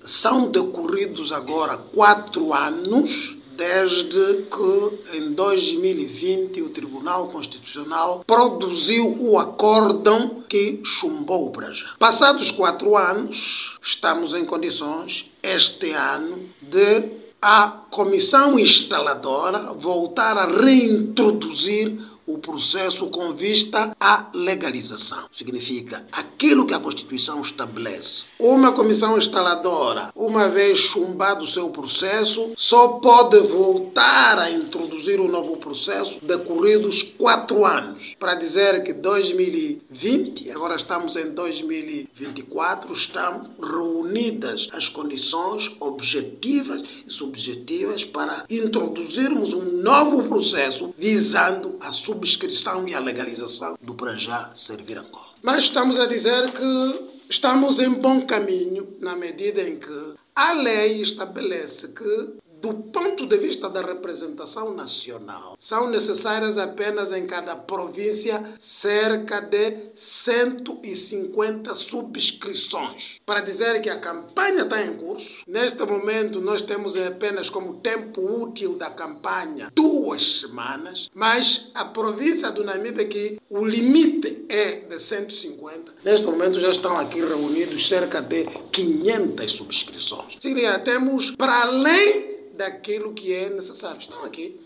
São decorridos agora 4 anos desde que em 2020 o Tribunal Constitucional produziu o acórdão que chumbou o Brejão. Passados 4 anos, estamos em condições, este ano, de a comissão instaladora voltar a reintroduzir o processo com vista à legalização. Significa aquilo que a Constituição estabelece. Uma comissão instaladora, uma vez chumbado o seu processo, só pode voltar a introduzir um novo processo decorridos 4 anos. Para dizer que 2020, agora estamos em 2024, estão reunidas as condições objetivas e subjetivas para introduzirmos um novo processo visando a subscrição e a legalização do Brejão Servir Angola. Mas estamos a dizer que estamos em bom caminho na medida em que a lei estabelece que, do ponto de vista da representação nacional, são necessárias apenas em cada província cerca de 150 subscrições. Para dizer que a campanha está em curso, neste momento nós temos apenas como tempo útil da campanha 2 semanas, mas a província do Namibe, que o limite é de 150, neste momento já estão aqui reunidos cerca de 500 subscrições. Significa, temos para além daquilo que é necessário. Estão aqui.